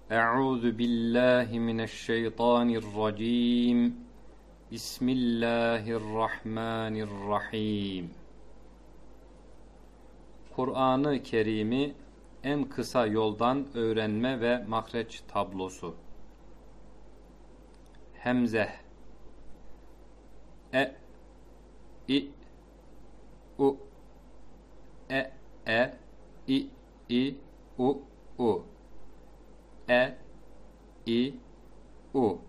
Euzu billahi mineşşeytanirracim. Bismillahirrahmanirrahim. Kur'an-ı Kerim'i en kısa yoldan öğrenme ve mahreç tablosu. Hemze e i u i u i u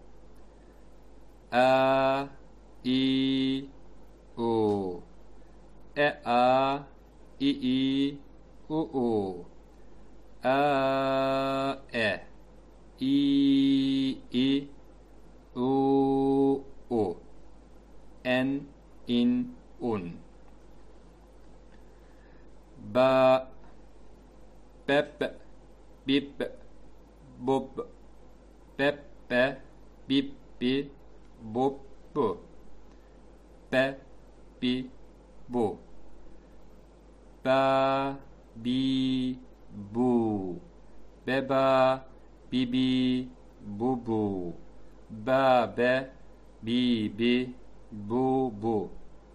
a i u a i u a i u en in un ba beb bib bob bebbe bibbi bobbu be bi bu ba bi bu beba bibi bubu ba be bibi bu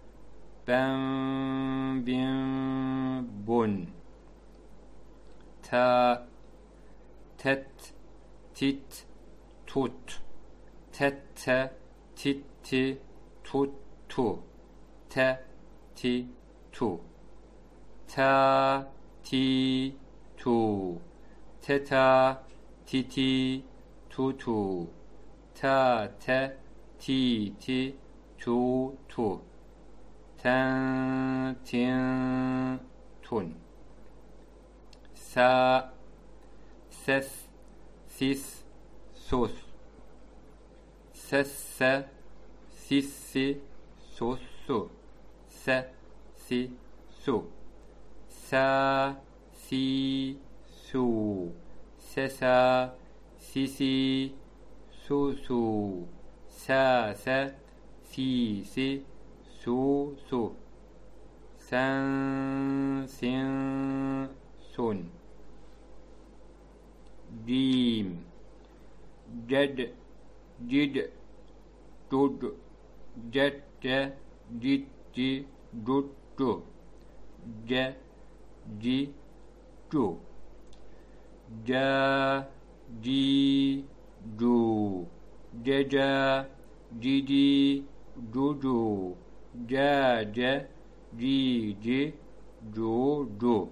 ben bin bun ta tet tit tut tette titti tuttu te ti tu ta ti tu teta titi tutu ta te ti ti tu tu ten tin tun sa ses sis sus sesse sissi sussu se si su sa si su sesa sisi susu sa se si si su su sen sin sun dim ced cid dud cedde ciddi duddu ce ci cu ca ci cu ceca cidi cucu cece cici cucu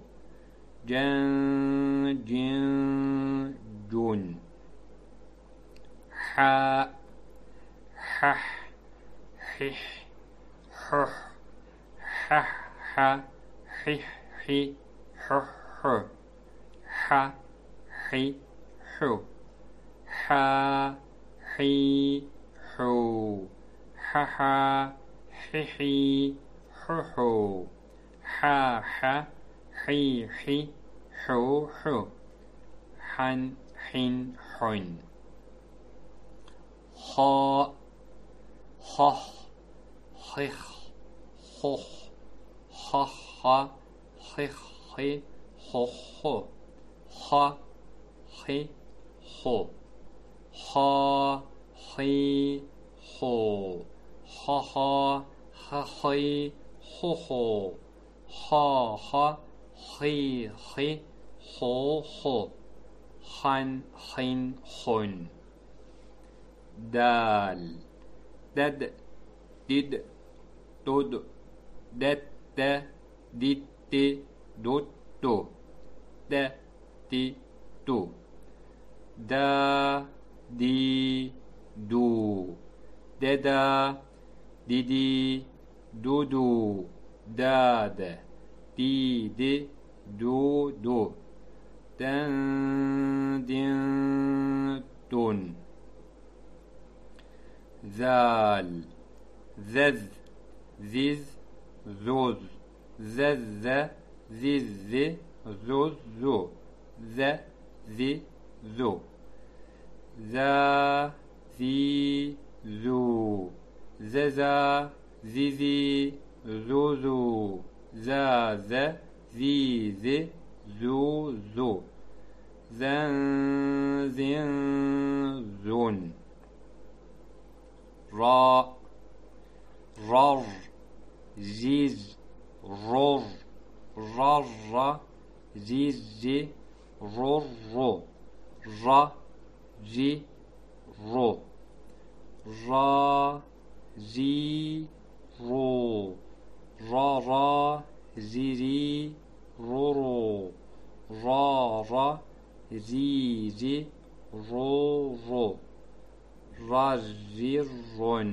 cen cin cun ha hah hih huh hah ha hih hi huh hu ha hi hu ha hi hu ha ha hi hi hu hu ha ha hi hi hu hu han hin hun ha ha hih hoh ha ha hih hi ho ho ha hi ho ha hi ho ha ha ha hi ho ho ha ha hi hi ho ho han hin hun dal ded did dud dette ditti duttu de di du da di du deda didi dudu dade didi dudu den din dun zal zez ziz zuz zezze zizzi zuzzu ze zi zu za zi zu zeza zizi zuzu za ze zizi zu zu zen zin ri, ro, ro, ra, ri, ro, ra, ri, ro, ra, ra, ri, ri, ro, ro, ra, ra, ri, ri, ro, ro, ra, ri, ron,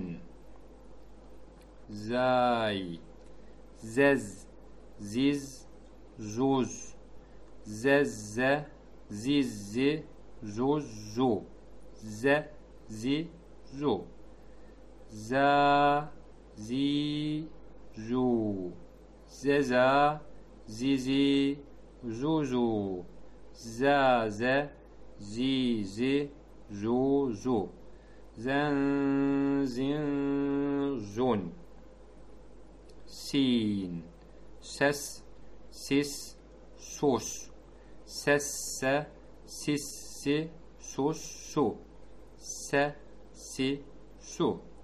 zay, zez, ziz, zuz, zezze, zizzi, zuzzu, ze, zi, zu, za, zi, zu, zeza, zizi, zuzu, zaze, zizi, zuzu, zen, zin, zun, sin, ses, sis, sus, sesse, sissi, sussu, se, si, su,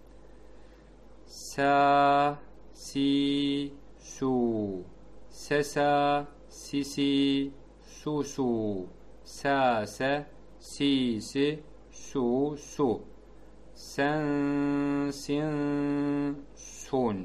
sa, si, su, sesa, sisi, susu, sase, sisi, su, sen, sin, sun,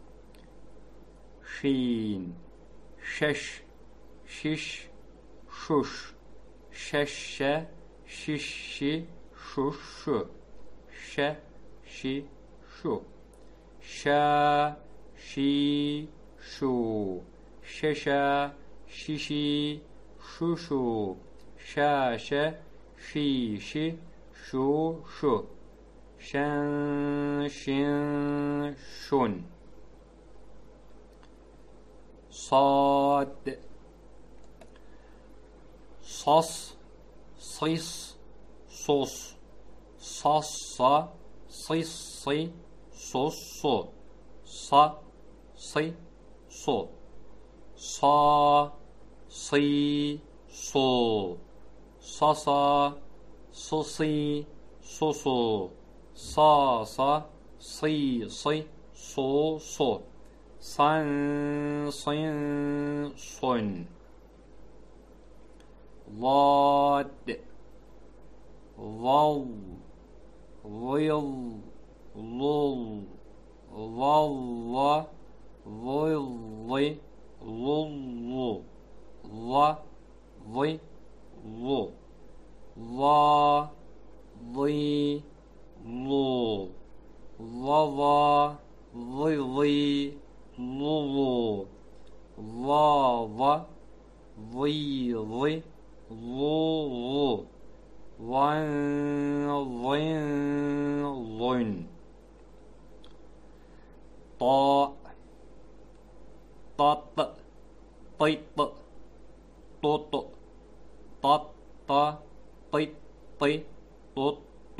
şin, şeş, şiş, şuş, şeşşe, şişşi, şuşşu, şe, şi, şu, şa, şi, şu, şeşe, şişi, şuşu, şaşe, şişi, şu, şu, şen, şin, şun, sad, sas, sis, sos, sassa, sissi, sossu, sa, si, so, sa, si, so, sasa, sisi, sosu, sasa, si, so, san, sin, sun, ضاد ظل ظل ظل ظل ظل ظل ظ ظ ظا ظي ظو ظظا ظظي ظظو ظاظ ظيظ ظو ظن ظن طاء طط طيط طط طط طيط طي طط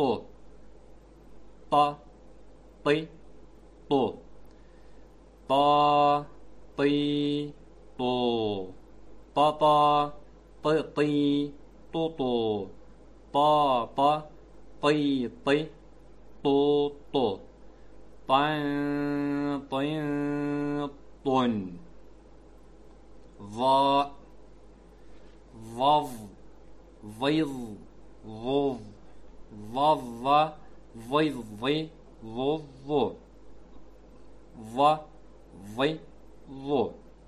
طا طي طو طا طي طو طا طي طو طو طا طي طي طو طو طن طن طن ظا ظظ ظيظ ظظ ظظ ظظ ظظ ظ ظي ظو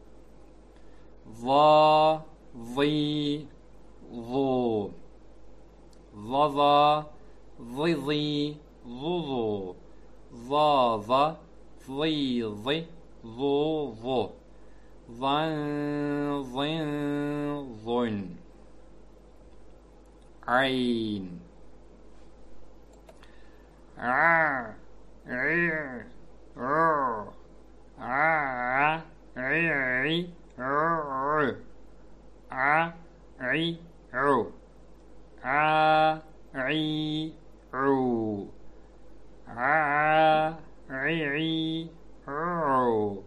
ظا ظي ظو ظظا ظظي ظظو ظاظ ظيظ ظوظو ظن ظن ظن عين ع عير ر ع عي ر ع عي عو ع عي عو ع عي عو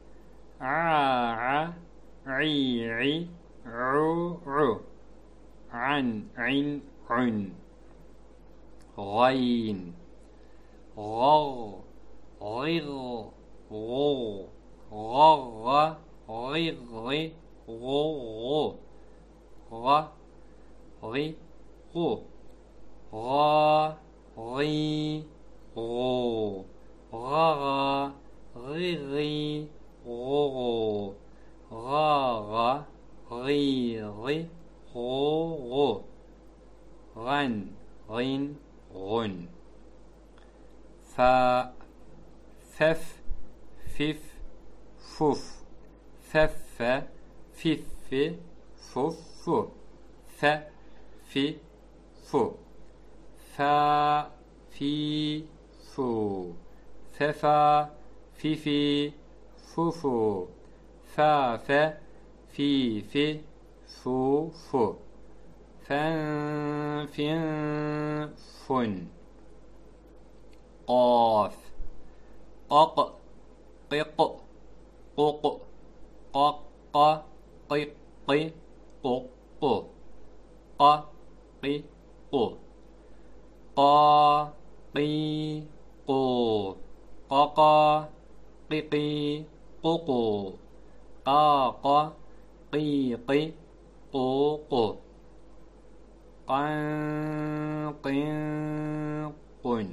ع عي عو عو عن عن عن غين غو غيغ غو غغ غيغ غو غا غي غو غا غي غو غا غا غي غي غو غو غا غا غي غي غو غو غن غين غن فا فف فف فف فف فف فف ف في فو فا في فو ففا في في فوفو فا ف في في فو فو فن فين فن قاف قق قق قق قق قق قق قا قي قو قا قي قو قا قا قي قي قو قو قا قا قي قي قو قو قن قن قن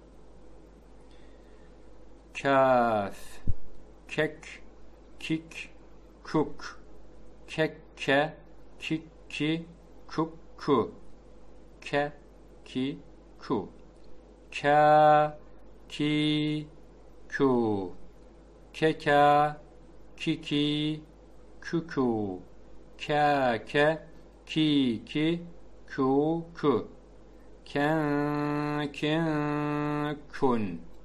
كاف كك كك كك كك كك كي كك كو ك كي كو كا كي كو ككا كيكي كوكو كا كا كي كي كو كو كن كن كن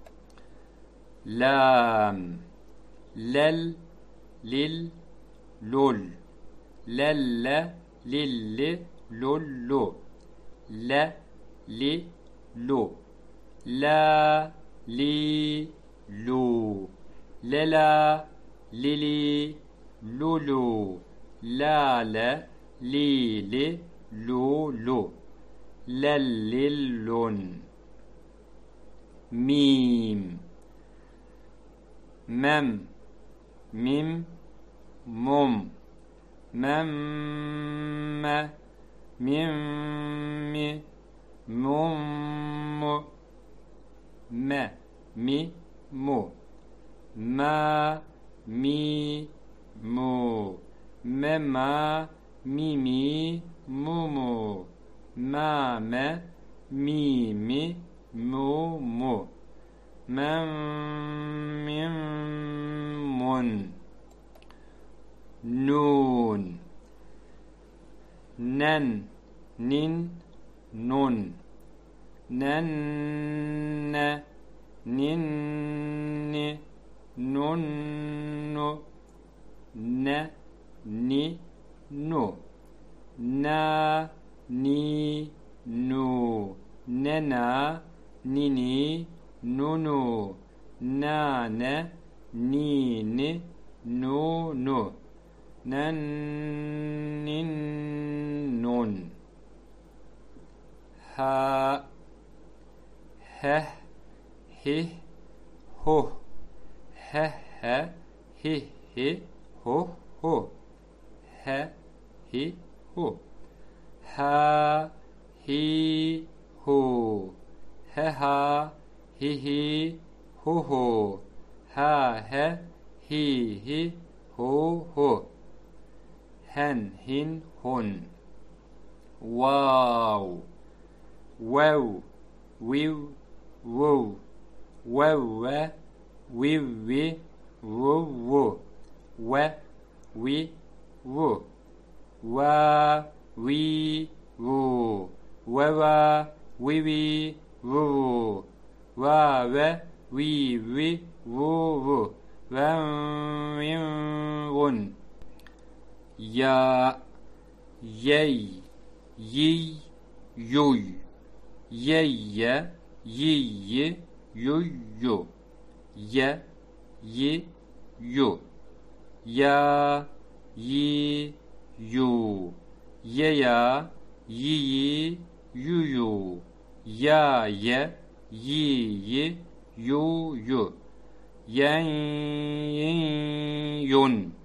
لام لل لل لول لل لل لولو لا لي لو لا لي لو للا للي لولو لا لا لي لي لولو لللون ميم مم ميم مم مم ميم مي مم ما مي مو ما مي مو مما ميمي مومو ما ما ميمي مومو من من من نون نن نين نون نن نين نون ن ني نو نا ني نو ننا نيني نونو نانا نيني نونو نن نين نون ها ه هي هو ه ه هي هي هو هو ه هي هو ها هي هو ها ها هي هي هو هو ها ها هي هي هو هو هن هن هن واو واو ويو وو واو وي وي وو وو و وي وو وا وي وو وا وي وي وو وا وي وي وو وو ون يا يي يي يوي يي يي يو يو يا يي يو يا يي يو يا يي يو يو يا يي يو يو ين يون